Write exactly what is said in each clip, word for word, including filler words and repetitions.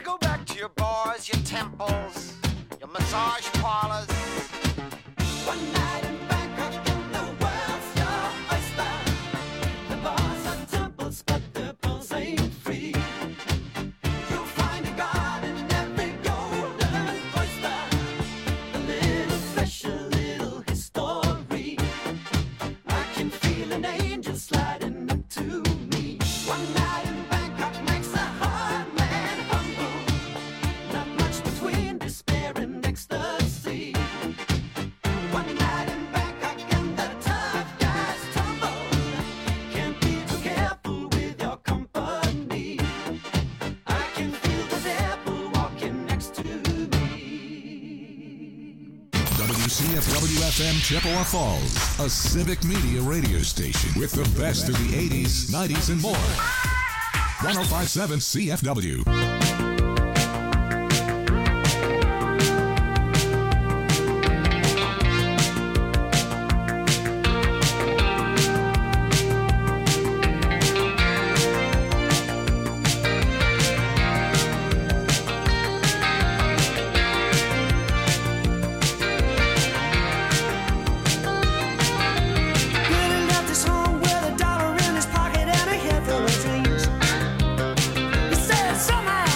go back to your bars, your temples, your massage parlors. One night in Bangkok and the world's your oyster. The bars are temples, but the pearls ain't free. You'll find a god in every golden oyster. A little flesh, a little history. I can feel an angel sliding up to me. One night in Bangkok makes a hard man humble. Not much between despair and ecstasy. One night in Bangkok and the tough guys tumble. Can't be too careful with your company. I can feel the devil walking next to me. W C F W F M Chippewa Falls, a civic media radio station with the best of the eighties, nineties, and more. one oh five point seven C F W. Living left his home with a dollar in his pocket and a head full of dreams. He said somehow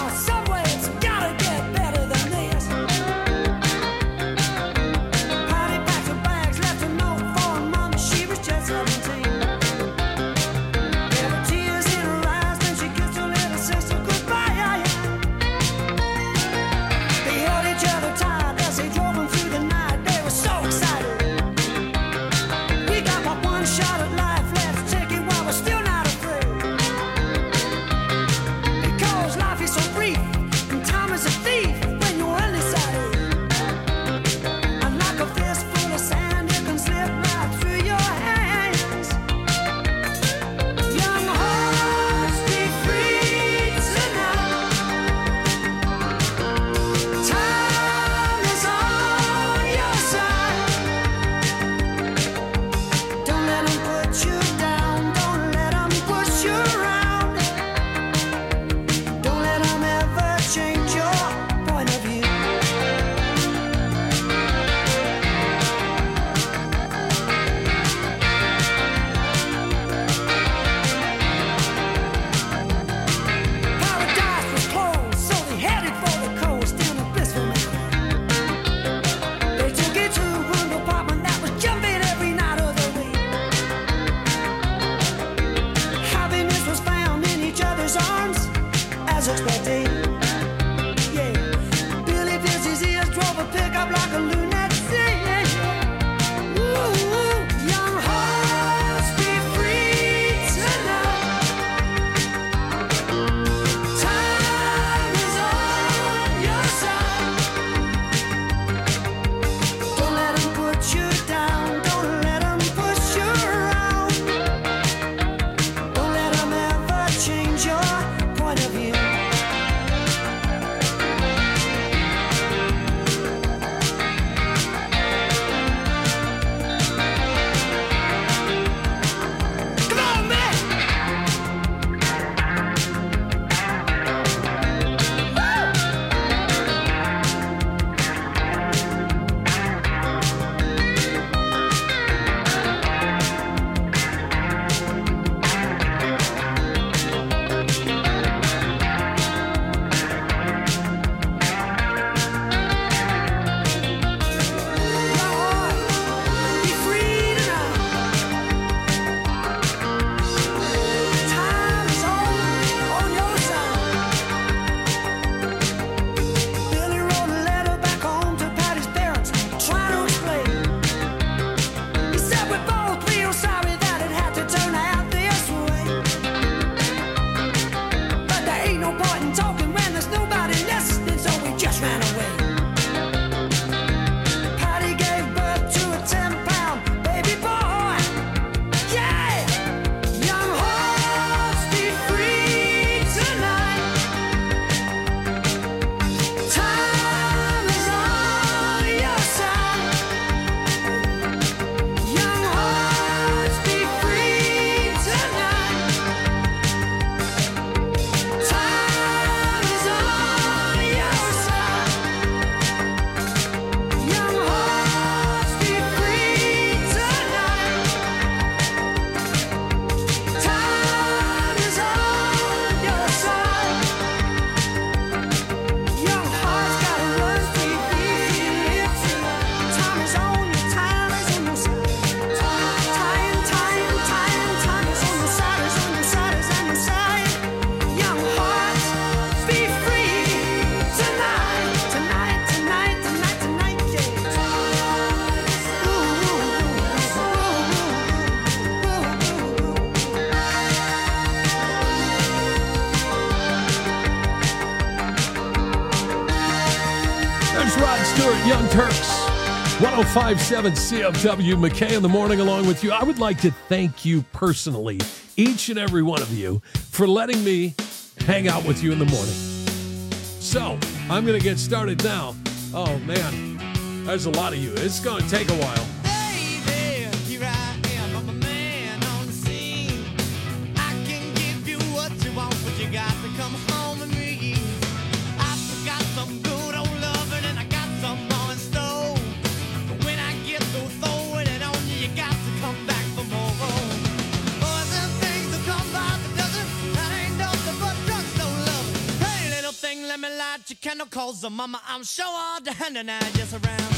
Rod Stewart, Young Turks, one oh five point seven C F W, McKay in the morning along with you. I would like to thank you personally, each and every one of you, for letting me hang out with you in the morning. So, I'm going to get started now. Oh, man, there's a lot of you. It's going to take a while. Baby, here I am, I'm a man on the scene. I can give you what you want, but you got to come home with me. I've got some good old loving and I got some more in store. But when I get through throwing it on you, you got to come back for more. Boys and things that come by the dozen, that ain't nothing but drugstore love. Hey, little thing, let me light your candle, cause the mama, I'm sure all the hand and I just around.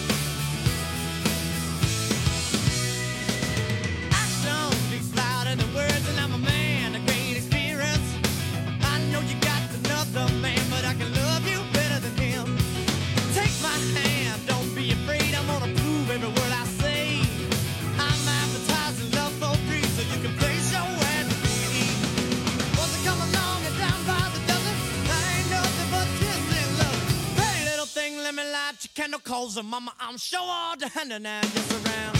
Candle calls her mama, I'm sure all the hand and I just around.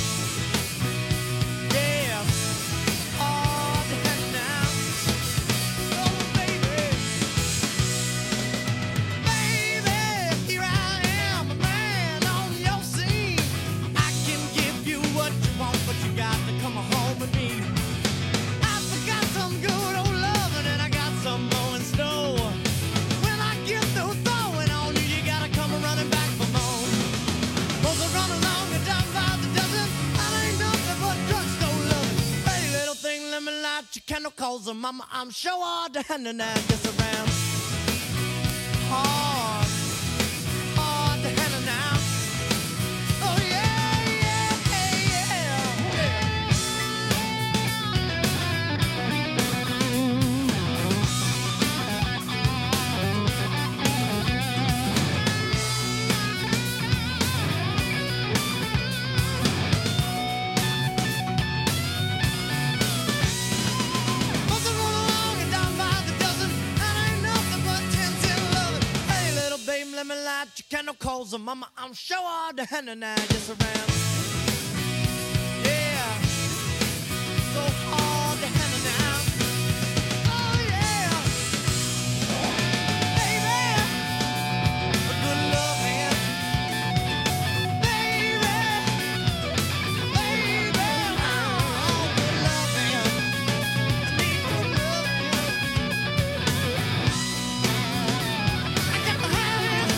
Yeah, all the hand now. Oh, baby. Baby, here I am, a man on your scene. I can give you what you want, but you got to come home with me. I forgot some good old loving and I got some more in store. When I get through throwing on you, you gotta come running back for more. Run along and down by the dozen. I ain't nothing but drugstore loving. Hey, little thing, let me light your candle, cause her mama, I'm sure all the hand and I just around. Hard, hard to handle now. Oh yeah, yeah, yeah, yeah. Let me light your candle, cause her mama, I'm sure all the hand and I just around. Yeah, so hard to handle now. Oh yeah, baby, a good love man. Baby, baby, oh, good love man. I need good love man. I got to have it.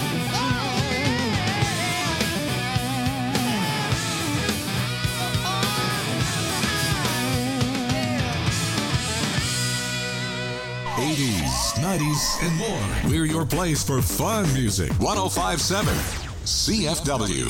eighties, nineties, and more. We're your place for fun music. one oh five point seven C F W.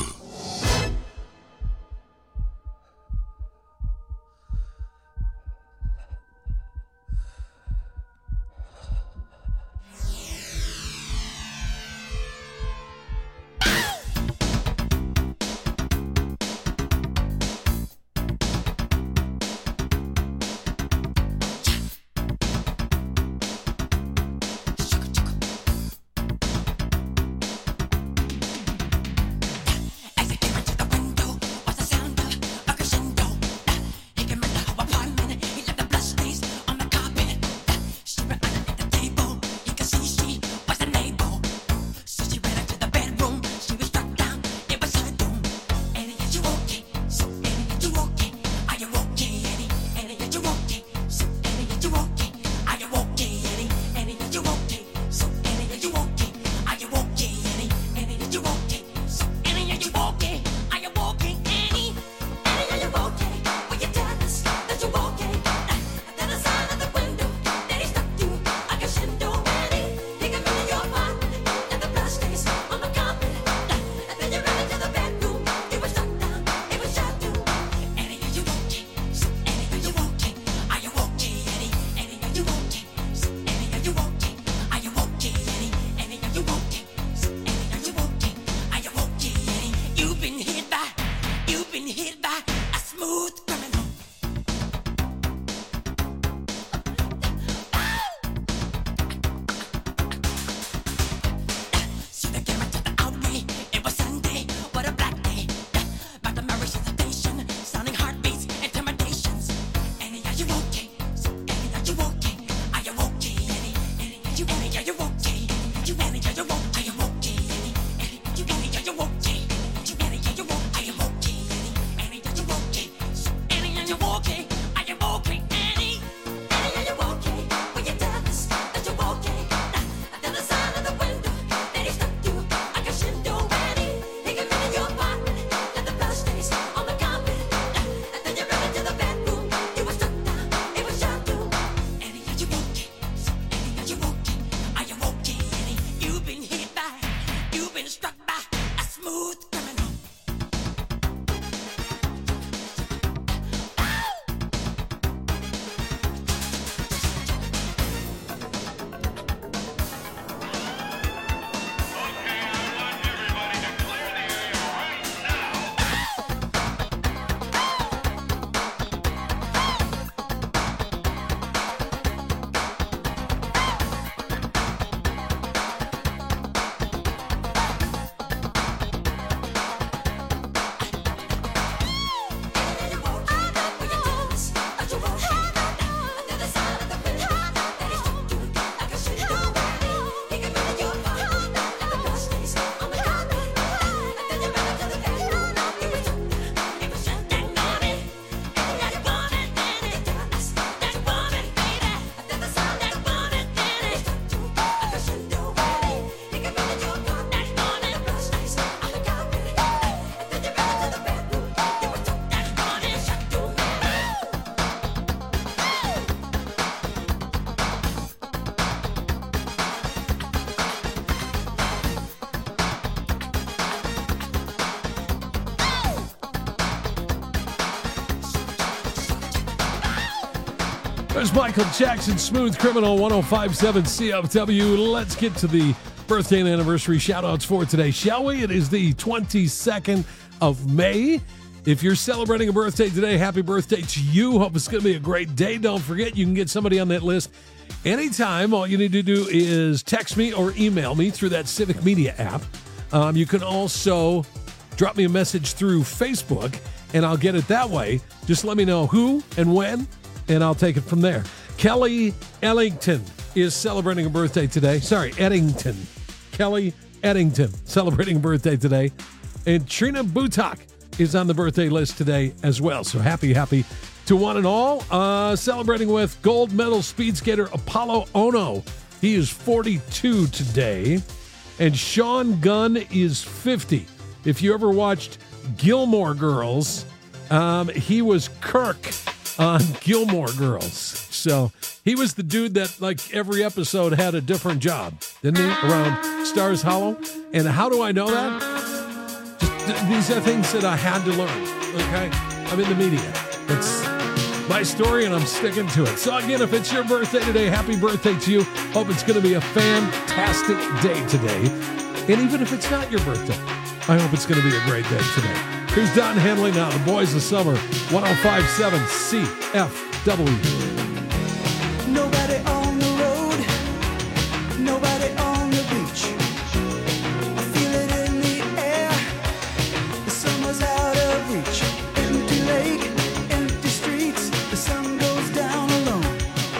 There's Michael Jackson, Smooth Criminal, one oh five point seven C F W. Let's get to the birthday and anniversary shout-outs for today, shall we? It is the twenty-second of May. If you're celebrating a birthday today, happy birthday to you. Hope it's going to be a great day. Don't forget, you can get somebody on that list anytime. All you need to do is text me or email me through that Civic Media app. Um, you can also drop me a message through Facebook, and I'll get it that way. Just let me know who and when, and I'll take it from there. Kelly Ellington is celebrating a birthday today. Sorry, Eddington. Kelly Eddington celebrating a birthday today. And Trina Butak is on the birthday list today as well. So happy, happy to one and all. Uh, celebrating with gold medal speed skater Apollo Ono. He is forty-two today. And Sean Gunn is fifty. If you ever watched Gilmore Girls, um, he was Kirk on Gilmore Girls. So he was the dude that, like, every episode had a different job, didn't he? Around Stars Hollow. And how do I know that? Just, th- these are things that I had to learn, okay? I'm in the media. It's my story, and I'm sticking to it. So, again, if it's your birthday today, happy birthday to you. Hope it's going to be a fantastic day today. And even if it's not your birthday, I hope it's going to be a great day today. Here's Don Henley now, the Boys of Summer, one oh five point seven C F W. Nobody on the road, nobody on the beach. I feel it in the air, the summer's out of reach. Empty lake, empty streets, the sun goes down alone.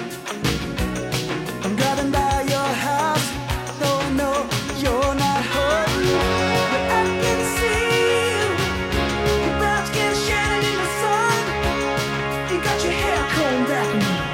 I'm driving by your house, though I know you're not home. But I can see you, your brown skin shining in the sun. You got your hair combed back.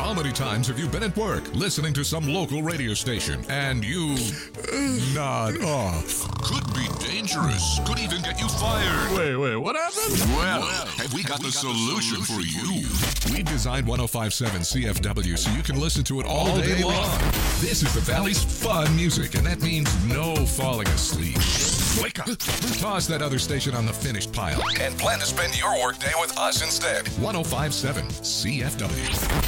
How many times have you been at work listening to some local radio station and you nod off? Could be dangerous. Could even get you fired. Wait, wait, what happened? Well, have we got the solution for you? We designed one oh five point seven C F W so you can listen to it all, all day, day long. long. This is the Valley's fun music, and that means no falling asleep. Wake up. Toss that other station on the finished pile and plan to spend your workday with us instead. one oh five point seven C F W.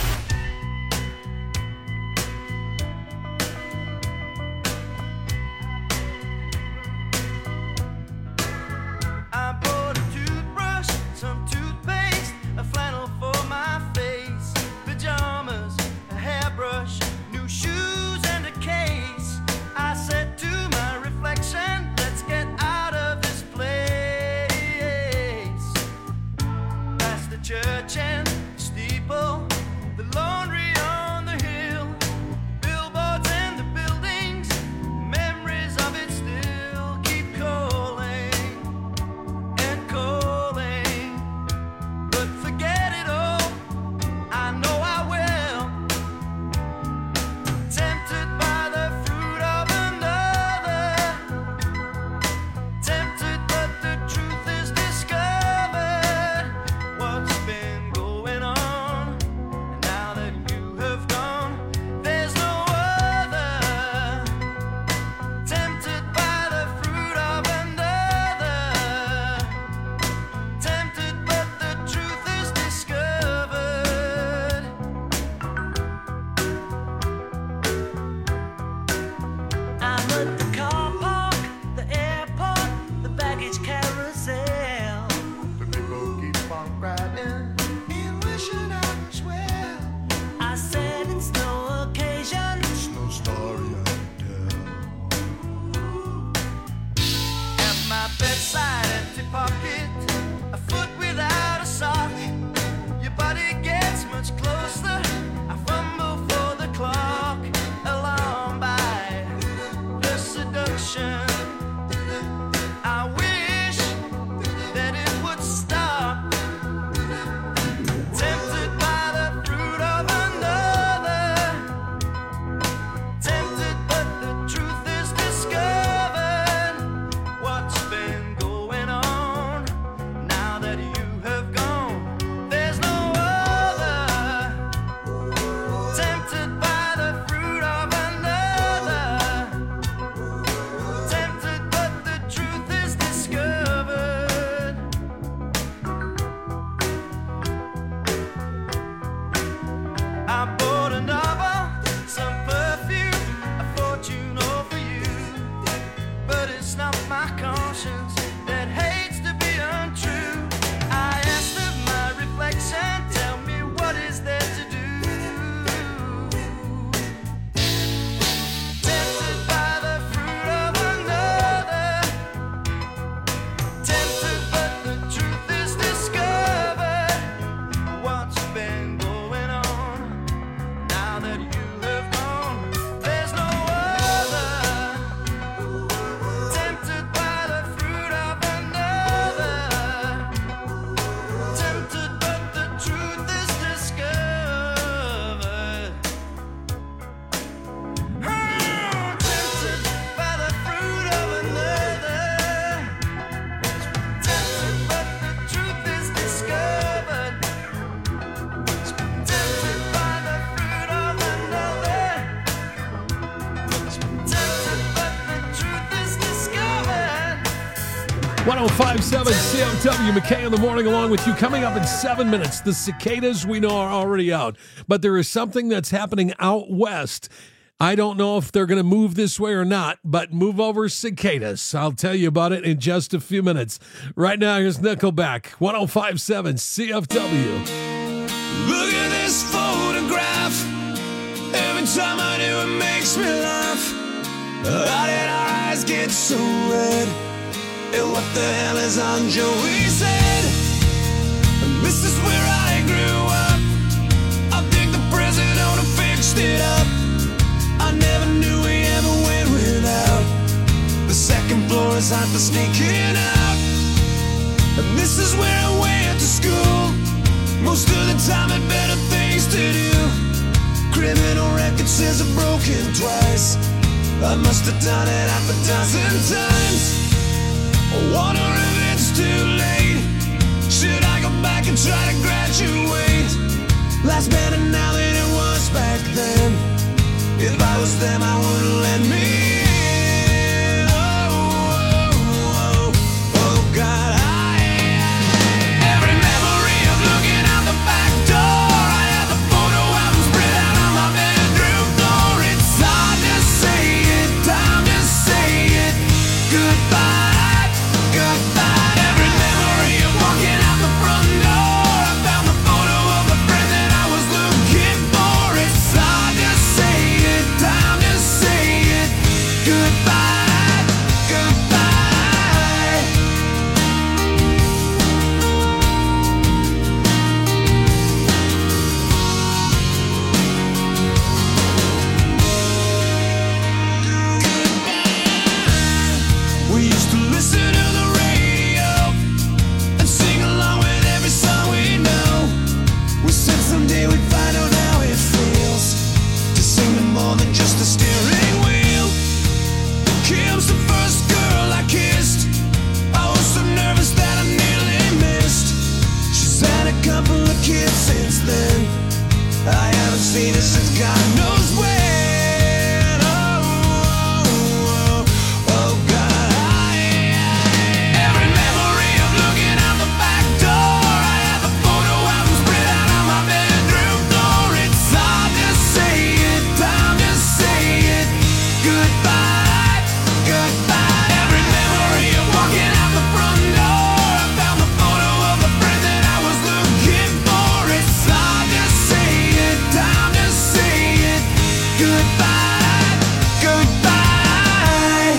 I bought a toothbrush, some toothpaste, a flannel for my face, pajamas, a hairbrush, new shoes and a case. I said to my reflection, let's get out of this place. Past the church and steeple, the laundry on the hill, billboards and the buildings, memories of it still keep calling and calling. But forget it all, I know I will. Tempted by the fruit of another, tempted but the truth is discovered. What's been going on? And now that you have gone, there's no other. Tempted by the fruit of another, tempted but the truth is discovered. I'm at the car park, the airport, the baggage carousel. The people keep on riding and wishing I was well. I said it's no occasion, it's no story I can tell. At my bedside, empty pocket, a foot without a sock. Your body gets much closer. I fumble for the clock, alarmed by the seduction. I wish that it would stop. Tempted by the fruit of another, tempted but the truth is discovered. What's been going on? Now that you have gone, there's no other. Tempted by the fruit of another, tempted but the truth is discovered. I bought a novel, some perfume, a fortune all for you. But it's not my conscience that hates to be untrue. I asked of my reflection, tell me what is there to do. Tempted by the fruit of another, tempted but the truth is discovered. What's been going on? Now that you have gone, there's no other. Tempted by the fruit of another, tempted but the truth is discovered. Oh, tempted by the fruit of another, tempted but the truth is discovered. Tempted by the fruit of another, tempted but the truth is discovered. one oh five point seven C F W, McKay in the morning along with you. Coming up in seven minutes, the cicadas we know are already out, but there is something that's happening out west. I don't know if they're going to move this way or not, but move over cicadas. I'll tell you about it in just a few minutes. Right now, here's Nickelback, one oh five point seven C F W. Look at this photograph. Every time I do, it makes me laugh. How did our eyes get so red? And what the hell is on Joey's head? This is where I grew up. I think the president fixed it up. I never knew we ever went without. The second floor is hot for sneaking out. And this is where I went to school. Most of the time had better things to do. It says I'm broken twice. I must have done it half a dozen times. I wonder if it's too late. Should I go back and try to graduate? Life's better now than it was back then. If I was them, I wouldn't let me in. Oh, oh, oh, oh God, I, every memory of looking out the back door. I have the photo album spread out on my bedroom floor. It's hard to say it, time to say it. Goodbye, goodbye. Every memory of walking out the front door. I found the photo of the friend that I was looking for. It's hard to say it, time to say it. Goodbye, goodbye. We used to listen to the radio and sing along with every song we know. We said someday we'd find out how it feels to sing to more than just a steering wheel. Kim's the first girl I kissed. I was so nervous that I nearly missed. She's had a couple of kids since then. I haven't seen her since God knows when. Oh, oh, oh, oh God, I, every memory of looking out the back door. I have the photo album spread out on my bedroom floor. It's hard to say it, time to say it. Goodbye, goodbye. Every memory of walking out the front door. I found the photo of the friend that I was looking for. It's hard to say it, time to say it. Goodbye, goodbye.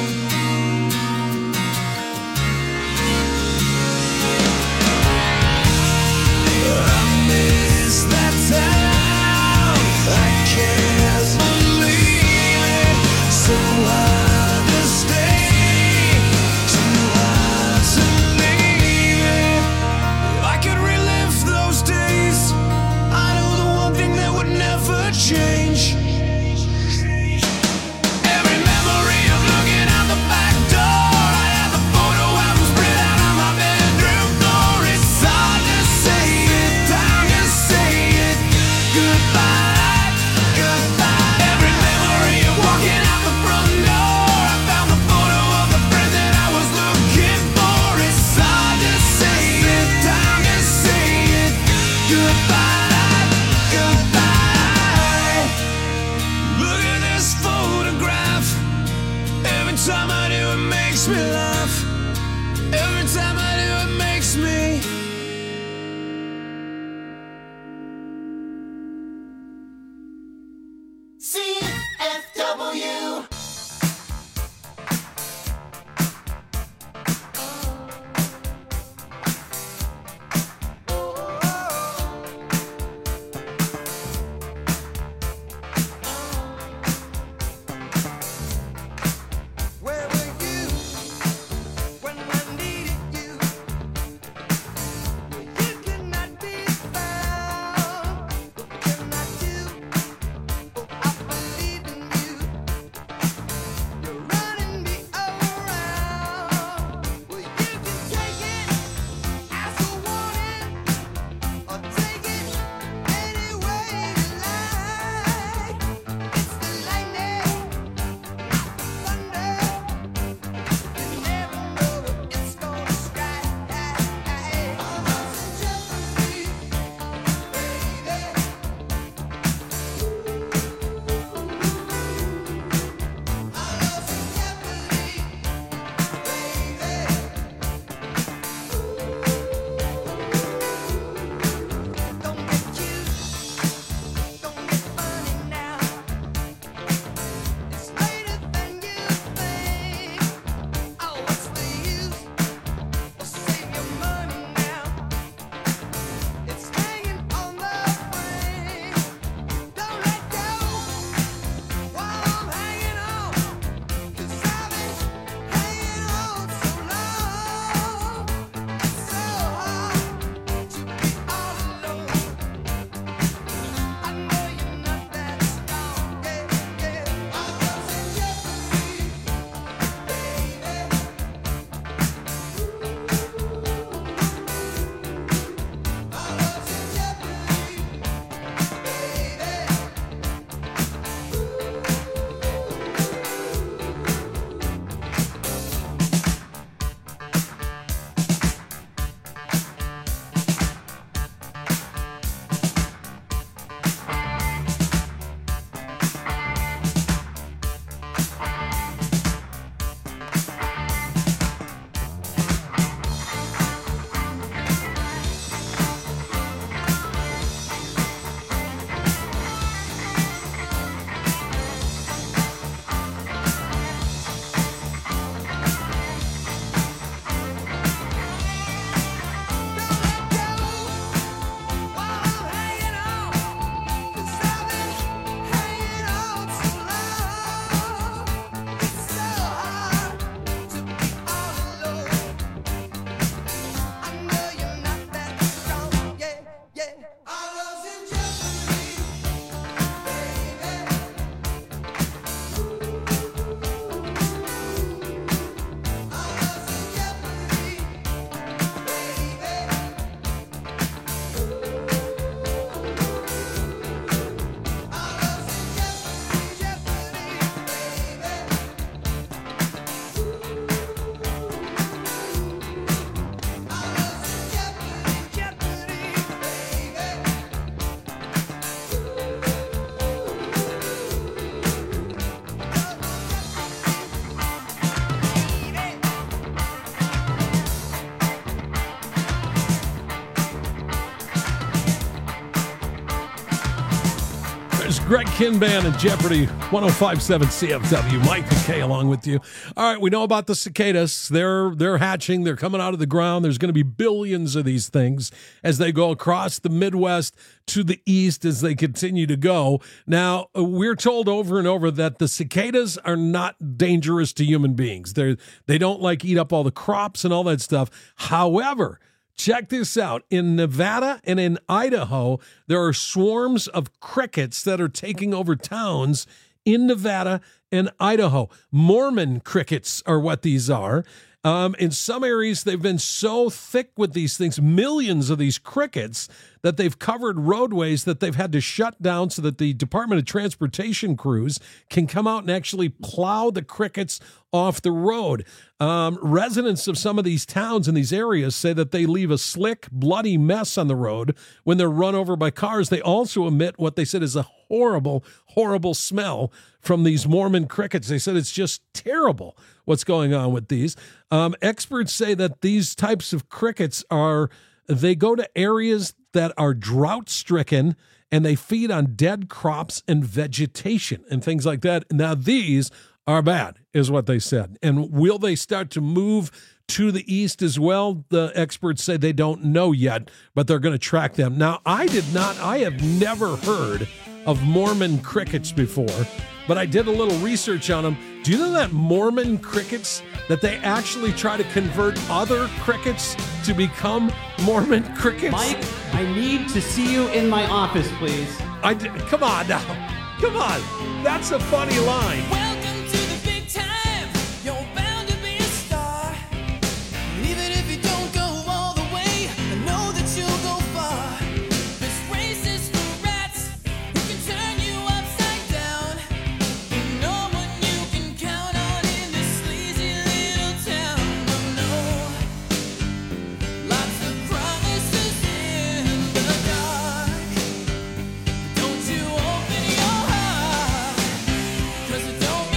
I miss that town. I can't believe it. So hard to stay, too hard to leave it. If I could relive those days, I know the one thing that would never change. Every memory of looking out the back door. I have the photo album spread out on my bedroom floor. It's hard to say it, time to say it. Goodbye, goodbye. Every memory of walking out the front door. I found the photo of the friend that I was looking for. It's hard to say it, time to say it. Goodbye, goodbye. Look at this photograph. Every time I do, it makes me laugh. Every time I do, it makes me. C F W. is Greg Kinban and Jeopardy! one oh five point seven C F W. Mike and Kay along with you. All right, we know about the cicadas. They're they're hatching. They're coming out of the ground. There's going to be billions of these things as they go across the Midwest to the east as they continue to go. Now, we're told over and over that the cicadas are not dangerous to human beings. They they don't like eat up all the crops and all that stuff. However, check this out. In Nevada and in Idaho, there are swarms of crickets that are taking over towns in Nevada and Idaho. Mormon crickets are what these are. Um, in some areas, they've been so thick with these things, millions of these crickets, that they've covered roadways that they've had to shut down so that the Department of Transportation crews can come out and actually plow the crickets off the road. Um, residents of some of these towns in these areas say that they leave a slick, bloody mess on the road when they're run over by cars. They also emit what they said is a horrible, horrible smell from these Mormon crickets. They said it's just terrible what's going on with these. Um, experts say that these types of crickets are, they go to areas that are drought-stricken and they feed on dead crops and vegetation and things like that. Now, these are bad, is what they said. And will they start to move to the east as well? The experts say they don't know yet, but they're going to track them. Now, I did not, I have never heard of Mormon crickets before, but I did a little research on them. Do you know that Mormon crickets, that they actually try to convert other crickets to become Mormon crickets? Mike, I need to see you in my office, please. I did, come on now. Come on. That's a funny line. Welcome to the big time. You're bound to be a star. Even if you don't go all the way, I know that you'll go far. This race is for rats who can turn you upside down. No one you can count on in this sleazy little town. Oh no, lots of promises in the dark. Don't you open your heart, 'cause it don't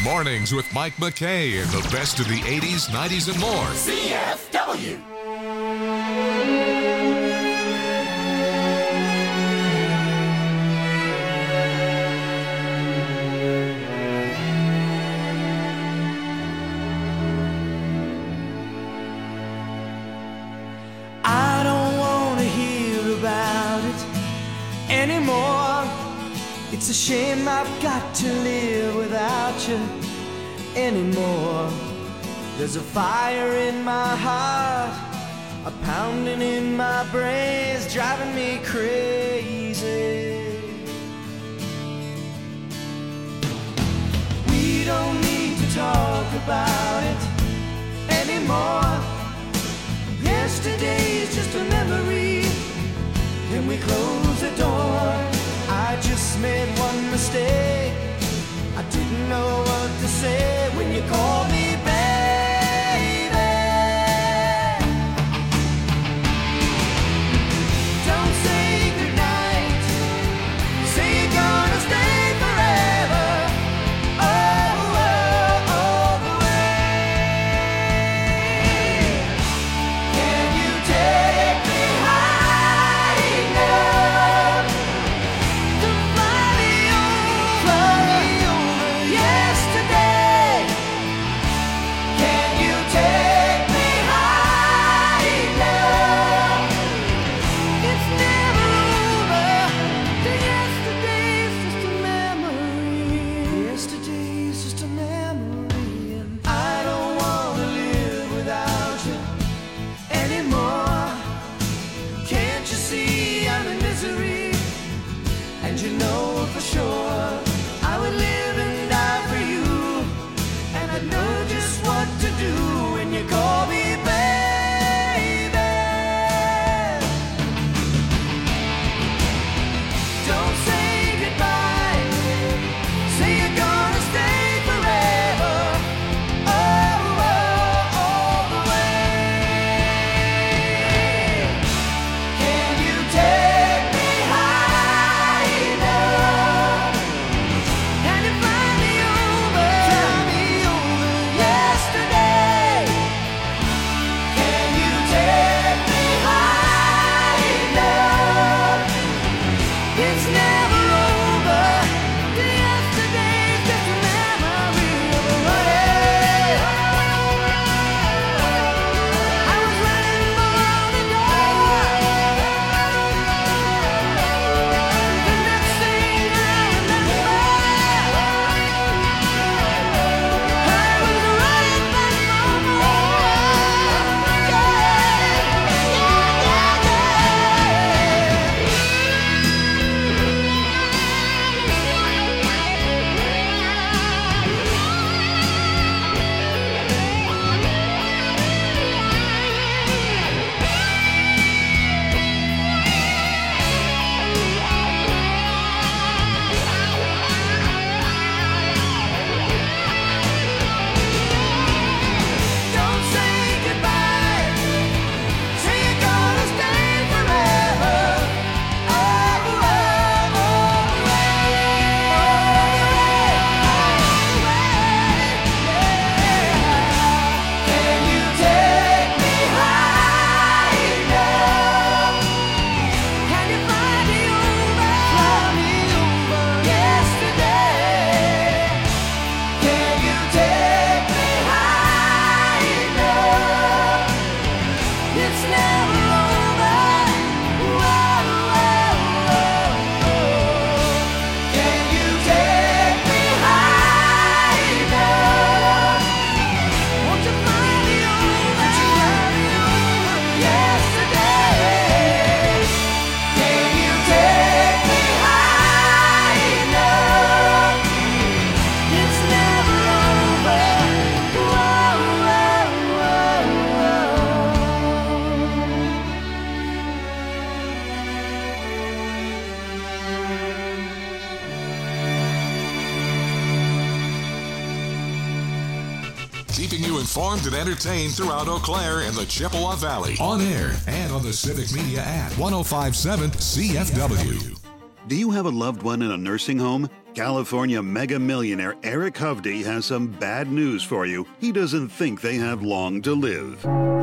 Mornings with Mike McKay and the best of the eighties, nineties, and more. C F W. I don't want to hear about it anymore. It's a shame I've got to live without you anymore. There's a fire in my heart, a pounding in my brains, driving me crazy. We don't need to talk about it anymore. Yesterday's just a memory. Can we close the door? I just made one mistake. I didn't know what to say when you called me baby. Don't say goodnight. Say you're gonna stay forever. Oh, oh, all the way. Can you take me high enough to fly me over, fly me over yesterday? Can you take me high enough? It's never over. The yesterday's just a memory. Yesterday's just a memory, and I don't wanna live without you anymore. Can't you see I'm in misery? And you know for sure I would live and die for you. And I know just what to do when you call me baby. Don't say goodbye. Say you're gonna stay forever. Oh, oh, all the way. Can you take me high enough? Can you fly me over, fly me over yesterday? Can you take me high enough? It's never over. The yesterday's just a memory of a way. I was running for the door. The next thing I remember, I was running back for more. Yeah, yeah, yeah, yeah. Don't say goodbye. Say you're gonna stay forever. Oh, oh, all the way, all the way. Can you take me high enough? Can you fly me over, fly me over yesterday? Can you take me high enough? It's never over. Whoa, whoa, whoa. Can you take me high enough? Won't you fly me over, fly me over yesterday? Can you take me high enough? It's never over. Whoa, whoa, whoa, Keeping you informed and entertained throughout Eau Claire and the Chippewa Valley. On air and on the Civic Media app. ten fifty-seven C F W. Do you have a loved one in a nursing home? California mega millionaire Eric Hovde has some bad news for you. He doesn't think they have long to live.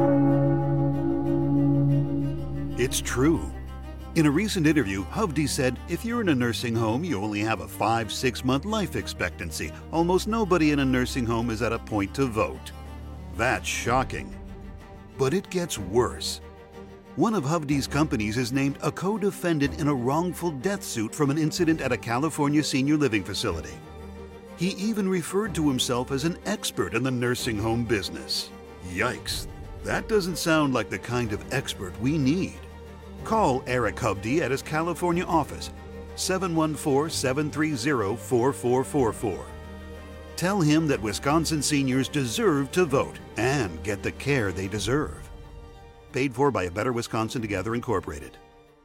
It's true. In a recent interview, Hovde said, if you're in a nursing home, you only have a five, six month life expectancy. Almost nobody in a nursing home is at a point to vote. That's shocking. But it gets worse. One of Hovde's companies is named a co-defendant in a wrongful death suit from an incident at a California senior living facility. He even referred to himself as an expert in the nursing home business. Yikes, that doesn't sound like the kind of expert we need. Call Eric Hovde at his California office, seven one four, seven three zero, four four four four. Tell him that Wisconsin seniors deserve to vote and get the care they deserve. Paid for by A Better Wisconsin Together Incorporated.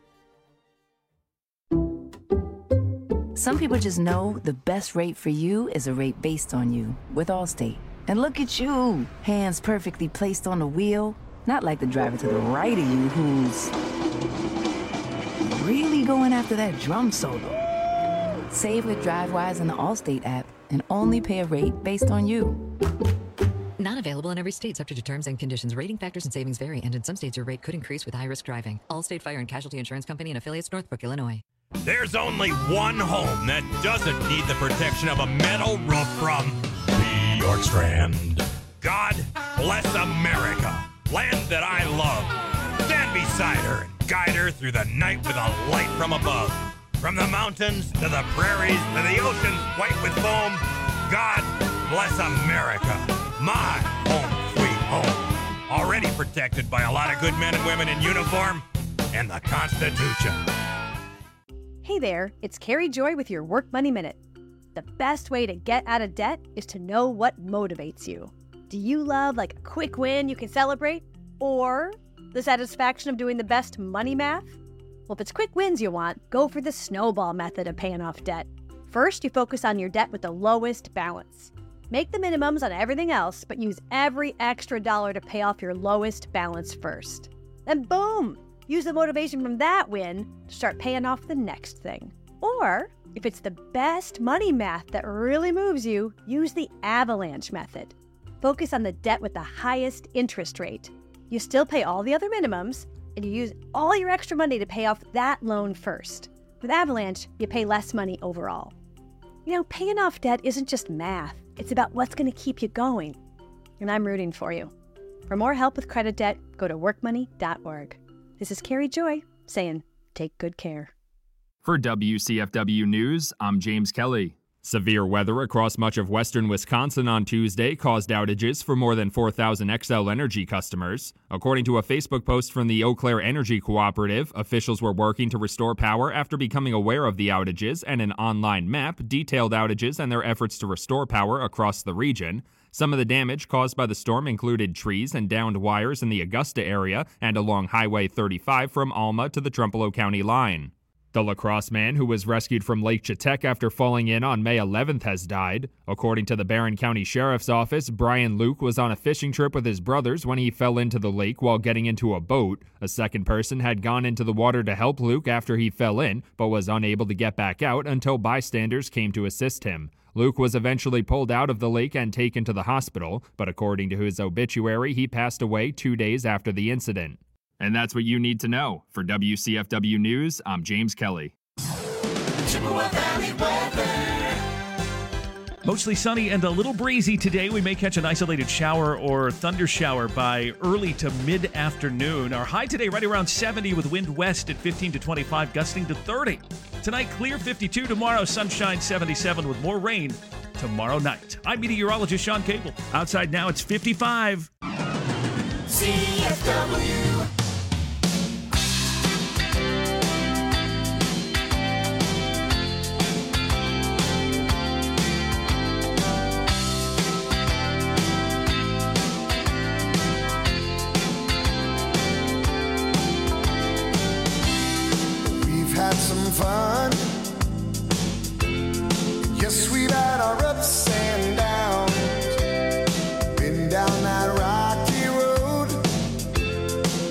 Some people just know the best rate for you is a rate based on you with Allstate. And look at you, hands perfectly placed on the wheel, not like the driver to the right of you who's really going after that drum solo. Save with DriveWise in the Allstate app and only pay a rate based on you. Not available in every state, subject to terms and conditions. Rating factors and savings vary, and in some states your rate could increase with high-risk driving. Allstate Fire and Casualty Insurance Company and affiliates, Northbrook, Illinois. There's only one home that doesn't need the protection of a metal roof from Bjorkstrand. God bless America, land that I love. Stand beside her and guide her through the night with a light from above. From the mountains to the prairies to the oceans white with foam, God bless America, my home sweet home. Already protected by a lot of good men and women in uniform and the Constitution. Hey there, it's Carrie Joy with your Work Money Minute. The best way to get out of debt is to know what motivates you. Do you love like a quick win you can celebrate? Or the satisfaction of doing the best money math? Well, if it's quick wins you want, go for the snowball method of paying off debt. First, you focus on your debt with the lowest balance. Make the minimums on everything else, but use every extra dollar to pay off your lowest balance first. Then boom! Use the motivation from that win to start paying off the next thing. Or, if it's the best money math that really moves you, use the avalanche method. Focus on the debt with the highest interest rate. You still pay all the other minimums, and you use all your extra money to pay off that loan first. With Avalanche, you pay less money overall. You know, paying off debt isn't just math. It's about what's going to keep you going. And I'm rooting for you. For more help with credit debt, go to work money dot org. This is Carrie Joy saying, take good care. For W C F W News, I'm James Kelly. Severe weather across much of western Wisconsin on Tuesday caused outages for more than four thousand Xcel Energy customers. According to a Facebook post from the Eau Claire Energy Cooperative, officials were working to restore power after becoming aware of the outages, and an online map detailed outages and their efforts to restore power across the region. Some of the damage caused by the storm included trees and downed wires in the Augusta area and along Highway thirty-five from Alma to the Trempealeau County line. The La Crosse man who was rescued from Lake Chetek after falling in on May eleventh has died. According to the Barron County Sheriff's Office, Brian Luke was on a fishing trip with his brothers when he fell into the lake while getting into a boat. A second person had gone into the water to help Luke after he fell in, but was unable to get back out until bystanders came to assist him. Luke was eventually pulled out of the lake and taken to the hospital, but according to his obituary, he passed away two days after the incident. And that's what you need to know. For W C F W News, I'm James Kelly. Chippewa Valley weather. Mostly sunny and a little breezy today. We may catch an isolated shower or thunder shower by early to mid-afternoon. Our high today right around seventy with wind west at fifteen to twenty-five, gusting to thirty. Tonight, clear fifty-two. Tomorrow, sunshine seventy-seven with more rain tomorrow night. I'm meteorologist Sean Cable. Outside now, it's fifty-five. C F W. Had some fun. Yes, we've had our ups and downs. Been down that rocky road.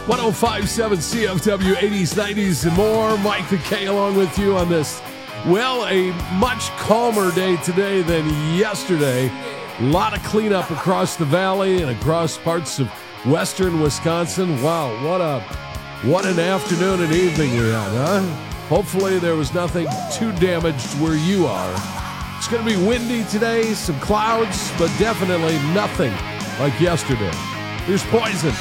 one oh five point seven C F W, eighties, nineties, and more. Mike the K along with you on this, well, a much calmer day today than yesterday. A lot of cleanup across the valley and across parts of western Wisconsin. Wow, what a what an afternoon and evening we had, huh? Hopefully there was nothing too damaged where you are. It's going to be windy today, some clouds, but definitely nothing like yesterday. Here's Poison.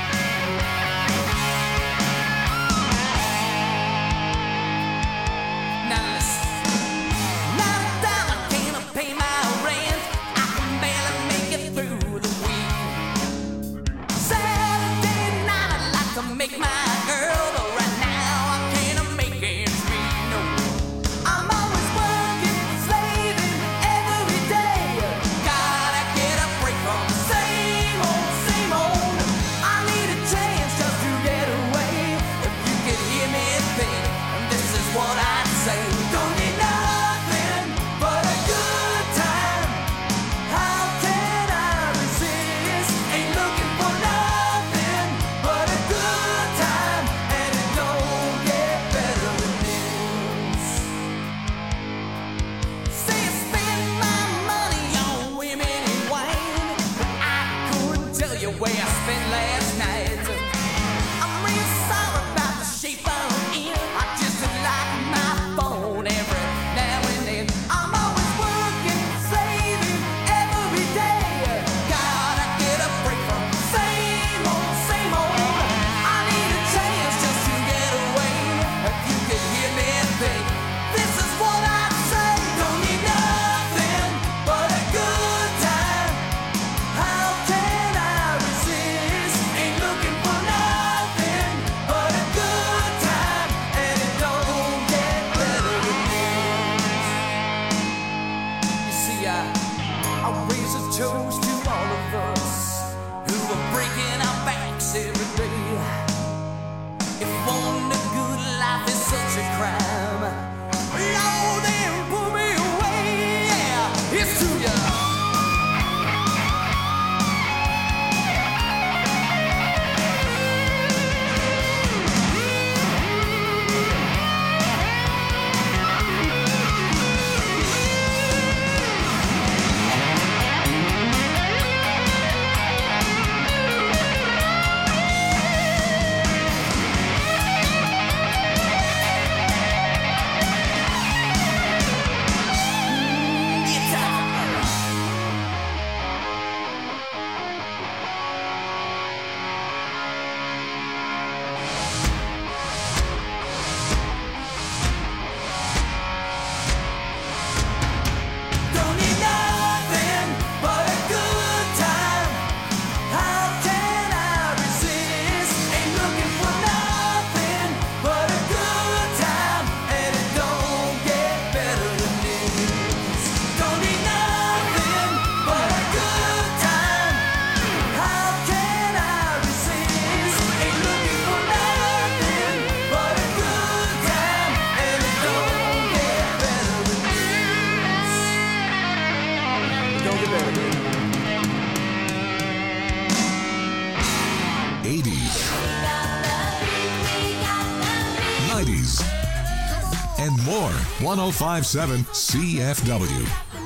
And more. one oh five point seven C F W.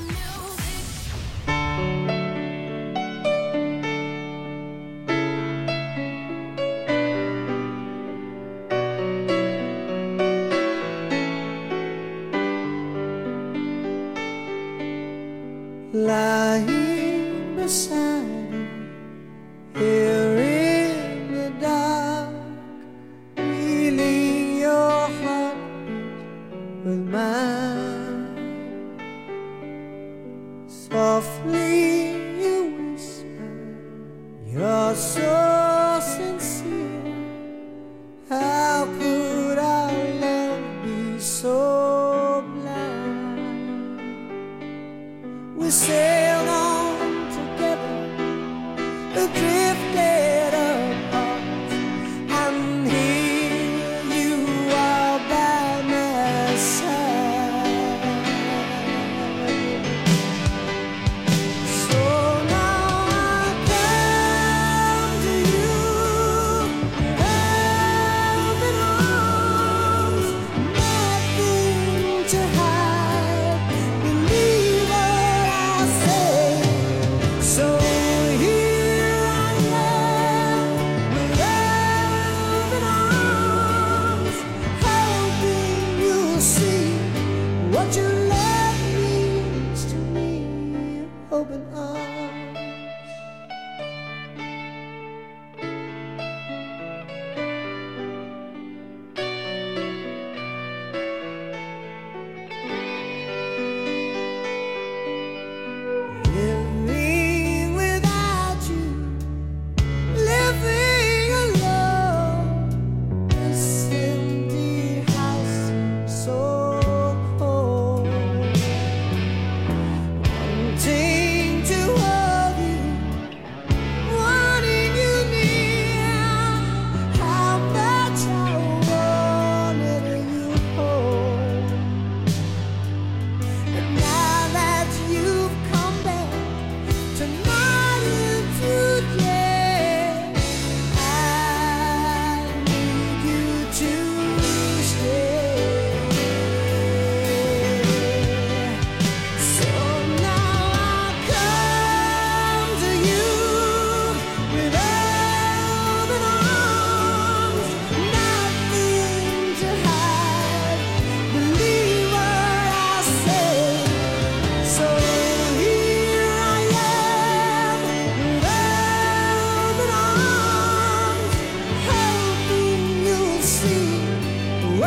Lying beside you, here in the dark, feeling your heartbeat with mine. Softly you whisper, you're so sincere. How could our love be so blind? We sailed on together, drifted apart, and here you are by my side. So now I come to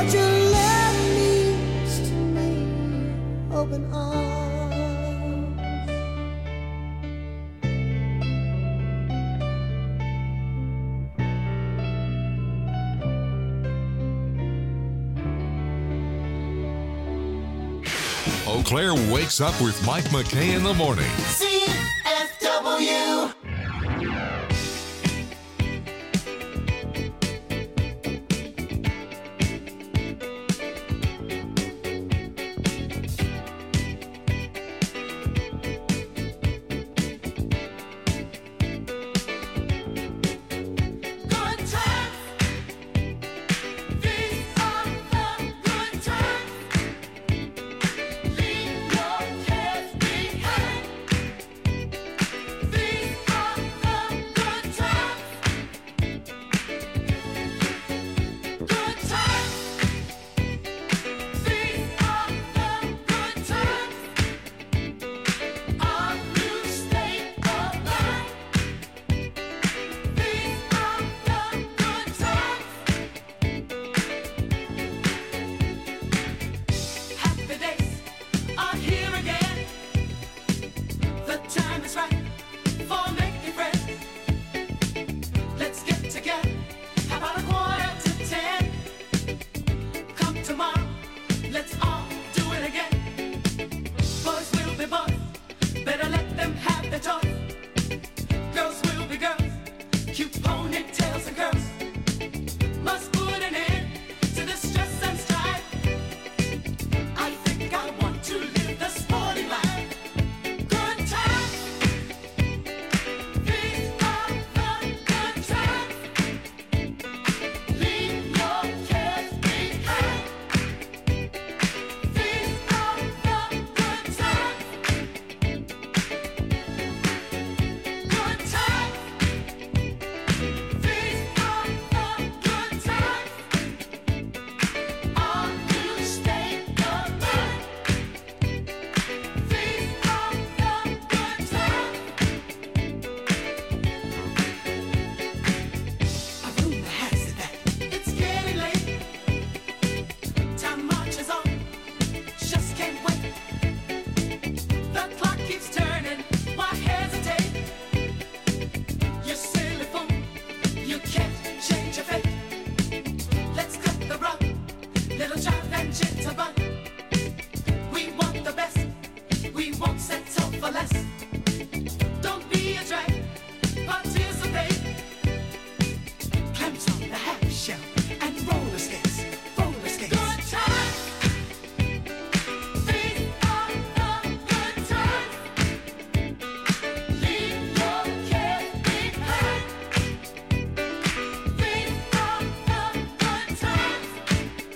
Won't you let me to me open arms? Eau Claire wakes up with Mike McKay in the morning. C F W. Girls will be girls, cute ponytails and girls.